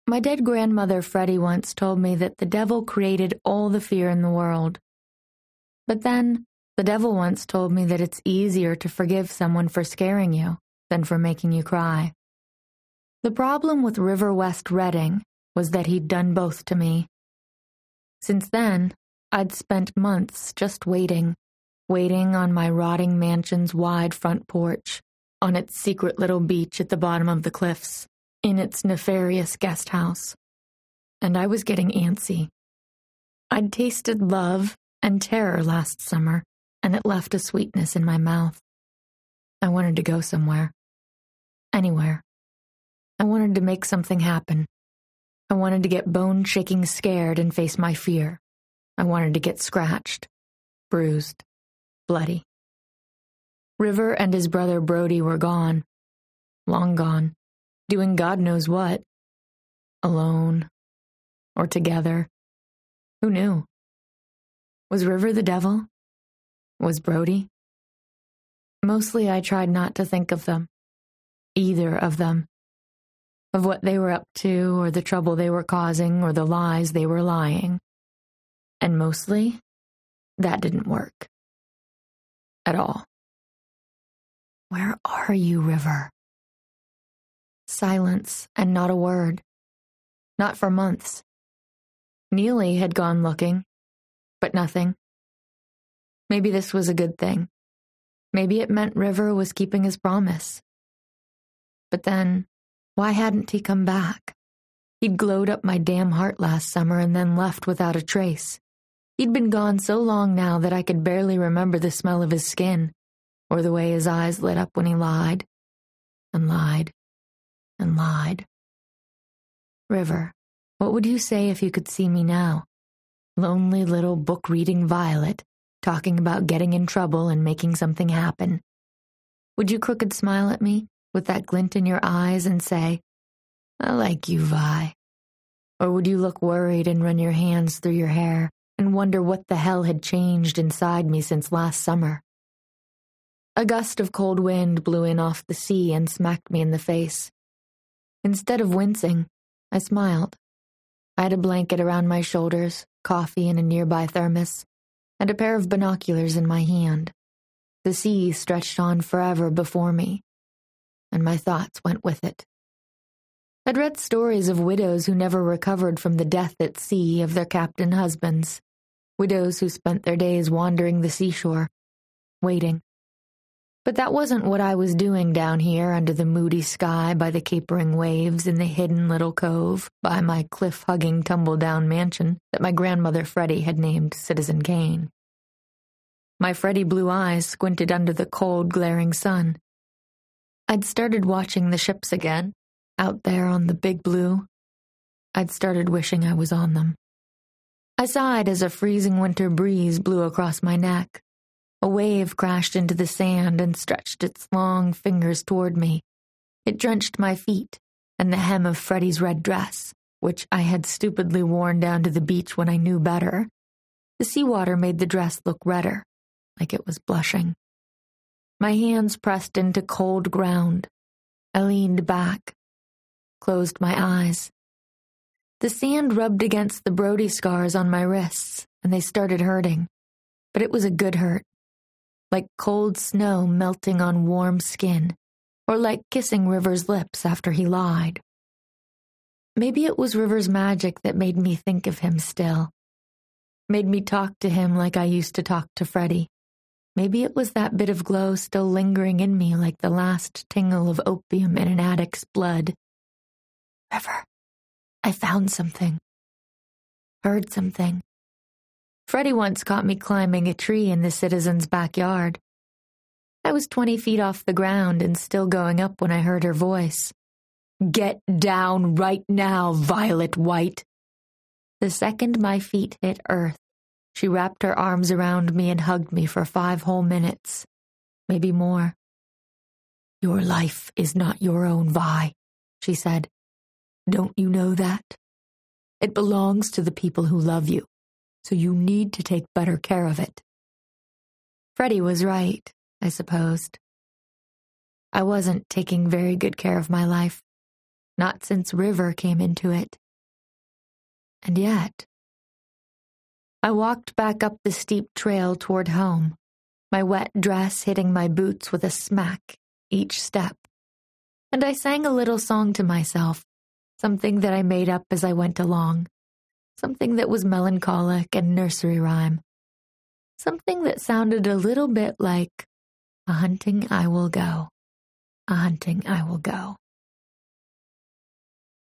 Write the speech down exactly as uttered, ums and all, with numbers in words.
My dead grandmother Freddie once told me that the devil created all the fear in the world. But then, the devil once told me that it's easier to forgive someone for scaring you than for making you cry. The problem with River West Redding was that he'd done both to me. Since then, I'd spent months just waiting, waiting on my rotting mansion's wide front porch, on its secret little beach at the bottom of the cliffs, in its nefarious guest house. And I was getting antsy. I'd tasted love and terror last summer, and it left a sweetness in my mouth. I wanted to go somewhere. Anywhere. I wanted to make something happen. I wanted to get bone-shaking scared and face my fear. I wanted to get scratched, bruised, bloody. River and his brother Brody were gone. Long gone. Doing God knows what. Alone. Or together. Who knew? Was River the devil? Was Brody? Mostly I tried not to think of them. Either of them. Of what they were up to, or the trouble they were causing, or the lies they were lying. And mostly, that didn't work. At all. Where are you, River? Silence, and not a word. Not for months. Neely had gone looking, but nothing. Maybe this was a good thing. Maybe it meant River was keeping his promise. But then, why hadn't he come back? He'd glowed up my damn heart last summer and then left without a trace. He'd been gone so long now that I could barely remember the smell of his skin, or the way his eyes lit up when he lied, and lied, and lied. River, what would you say if you could see me now? Lonely little book-reading Violet, talking about getting in trouble and making something happen. Would you crooked smile at me, with that glint in your eyes, and say, I like you, Vi? Or would you look worried and run your hands through your hair and wonder what the hell had changed inside me since last summer? A gust of cold wind blew in off the sea and smacked me in the face. Instead of wincing, I smiled. I had a blanket around my shoulders, coffee in a nearby thermos, and a pair of binoculars in my hand. The sea stretched on forever before me, and my thoughts went with it. I'd read stories of widows who never recovered from the death at sea of their captain husbands, widows who spent their days wandering the seashore, waiting. But that wasn't what I was doing down here under the moody sky by the capering waves in the hidden little cove by my cliff-hugging tumble-down mansion that my grandmother Freddie had named Citizen Kane. My Freddie blue eyes squinted under the cold, glaring sun. I'd started watching the ships again, out there on the big blue. I'd started wishing I was on them. I sighed as a freezing winter breeze blew across my neck. A wave crashed into the sand and stretched its long fingers toward me. It drenched my feet and the hem of Freddie's red dress, which I had stupidly worn down to the beach when I knew better. The seawater made the dress look redder, like it was blushing. My hands pressed into cold ground. I leaned back, closed my eyes. The sand rubbed against the Brody scars on my wrists, and they started hurting. But it was a good hurt, like cold snow melting on warm skin, or like kissing River's lips after he lied. Maybe it was River's magic that made me think of him still, made me talk to him like I used to talk to Freddie. Maybe it was that bit of glow still lingering in me like the last tingle of opium in an addict's blood. River, I found something. Heard something. Freddie once caught me climbing a tree in the citizen's backyard. I was twenty feet off the ground and still going up when I heard her voice. Get down right now, Violet White. The second my feet hit earth, she wrapped her arms around me and hugged me for five whole minutes, maybe more. Your life is not your own, Vi, she said. Don't you know that? It belongs to the people who love you, so you need to take better care of it. Freddie was right, I supposed. I wasn't taking very good care of my life. not since River came into it. And yet, I walked back up the steep trail toward home, my wet dress hitting my boots with a smack each step. And I sang a little song to myself, something that I made up as I went along, something that was melancholic and nursery rhyme, something that sounded a little bit like, "A hunting I will go, a hunting I will go."